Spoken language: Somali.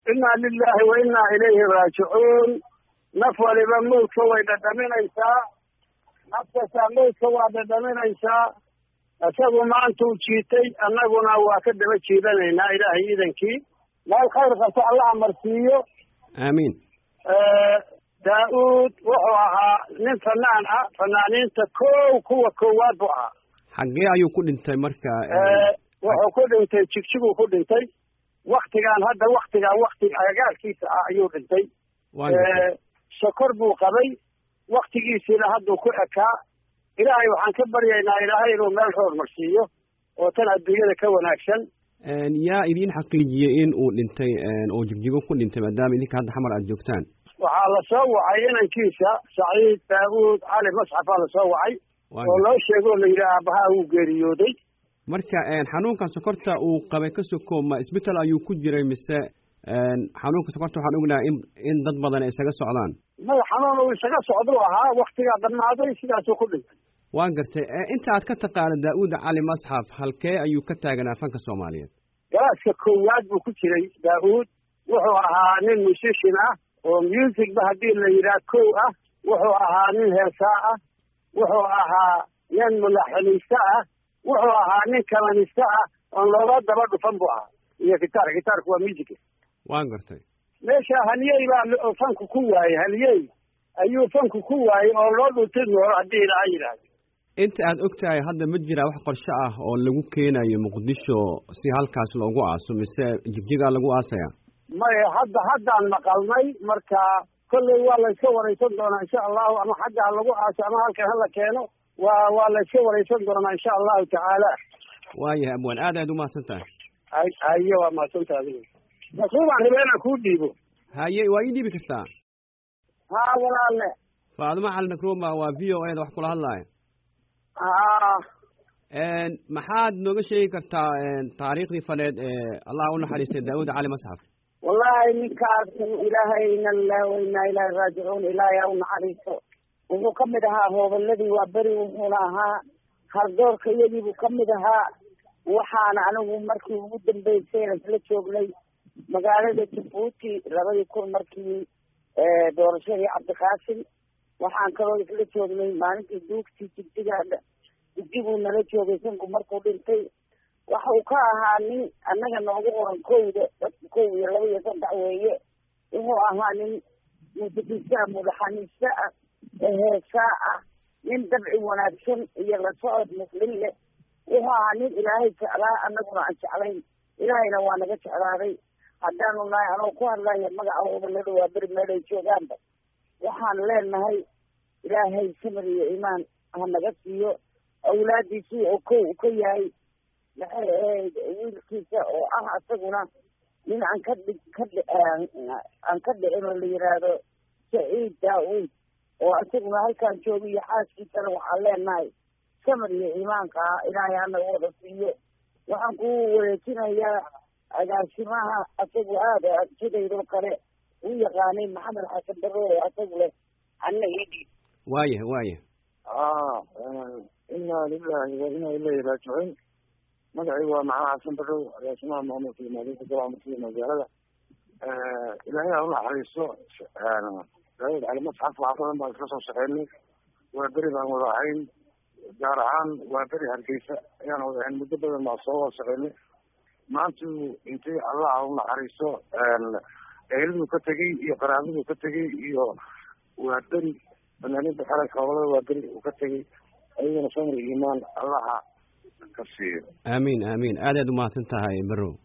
inna lillahi wa inna ilayhi raajicuun naf waliba mawdka way dhadhaminaysaa naftasaa mawdka waa dhadhaminaysaa isagu maantuu jiitay annaguna waa ka daba jiidanaynaa ilaahay iidankii meel khayr qabto allaha marsiiyo aamiin daa'uud wuxuu ahaa nin fanaan ah fanaaniinta kuwa koowaad buu ahaa xaggee ayuu ku dhintay marka wuxuu ku dhintay jigjiguu ku dhintay waktigaan hadda wakti agagaarkiisa ah ayuu dhintay sokor buu qabay waktigiisiina hadduu ku ekaa ilaahay waxaan ka baryaynaa ilaahay inuu meel roor marsiiyo oo tan adduunyada ka wanaagsan yaa idiin xaqiijiyey in uu dhintay oo jigjigo ku dhintay maadaama idinka hadda xamar aad joogtaan waxaa lasoo wacay inankiisa saciid daawuud cali masxafaa lasoo wacay oo loo sheegoo la yidhi aabahaa uu geeriyooday marka xanuunkan sokorta uu qabay ka soko ma isbital ayuu ku jiray mise xanuunka sokorta waxaan ognahay in dad badan ay isaga socdaan maya xanuun uu isaga socduu ahaa waktigaa dhammaaday sidaasuu ku dhintay waan gartay inta aad ka taqaano daa'uud cali masxaf halkee ayuu ka taaganaa fanka soomaaliyeed galaaska koowaad buu ku jiray daa'uud wuxuu ahaa nin musishin ah oo musicba haddii la yidhaah kow ah wuxuu ahaa nin heesaa ah wuxuu ahaa nin mulaxiniiste ah wuxuu ahaa nin kamaniste ah oon looga daba dhufan buu ahaa iyo gitaarku waa music waan gartay meesha haliyey baa fanku ku waayey haliyey ayuu fanku ku waayey oo loo dhuntay noolo haddii ilaa yidhaahdo inta aad ogtahay hadda ma jiraa wax qorshe ah oo lagu keenayo muqdisho si halkaas loogu aaso mise jigjigaa lagu aasaya maya haddaan maqalnay marka kolley waa layska waraysan doonaa insha allahu ama xagga ha lagu aaso ama halkan hala keeno waa layska waraysan doonaa insha allahu tacaala waayahay abwaan aad umahadsan tahay haye waa mahadsantaha adiga masuubaan raba inaan kuu dhiibo haye waa ii dhiibi kartaa haa walaalle faaduma cali nakroma waa v o a da wax kula hadlaaya maxaad nooga sheegi kartaa taariikhdii faneed allah u naxariistay daa'uud cali masxaf wallahi ninkaas ilaahay ina lillahi wa inaa ilaahi raajicuun ilaahay ha u naxariisto wuxuu ka mid ahaa hoobaladii waa beri wuxuuna ahaa hardoorka iyadiibuu ka mid ahaa waxaana anigu markii ugu dambeysay isla joognay magaalada jabuuti 2000 markii doorashadii cabdiqaasim waxaan kaloo isla joognay maalintii duugtii jigdiguu nala joogay sanku markuu dhintay waxa uu ka ahaa nin annaga noogu qoran kowda dadka 1 iyo 2 iyo 3 weeye wuxuu ahaa nin muusikiista madaxaniista ah heesaa ah nin dabci wanaagsan iyo la socod muslim leh wuxuu ahaa nin ilaahay jeclaa annaguna aan jeclayn ilaahayna waa naga jeclaaday haddaanu nahay anoo ku hadlaya magaca hoobalada waa beri meelay joogaanba waxaan leenahay ilaahay samir iyo iimaan ha naga siiyo awlaadiisii oo kow ka yahay maxay ahayd wiilkiisa oo ah asaguna nin aan ka dhicin oo la yidhaahdo saciid daa'uud oo asaguna halkaan joogiyo xaaskiisana waxaan leenahay samir iyo iimaanka ah ilaahay ha naga wada siiyo waxaan ku wareejinayaa agaasimaha asagu aad oo arjidaydoo kale u yaqaanay maxamed xasan barre oo asagu leh anna idhi waaya inaa lilahi wa inaa ilayhi raajicuun magacii waa maxamed xasan barrow agaasimaha maamulka iyo maalinta gobolka iyo magaalada ilaahay ha u naxariisto daawud cali masxaf wax badan baan isla soo shaqeynay waa beri baan wada ahayn gaar ahaan waa beri hargeysa ayaan wada ahayn muddo badan baan soo wada shaqeynay maantuu intay allah ha u naxariisto eheliduu ka tegey iyo qaraabaduu ka tegey iyo waa beri fanaaniinta xaranka howlada waa beri uu ka tegey ayagana samir iimaan allaha ka siiyo aamiin aad umahadsan tahay barrow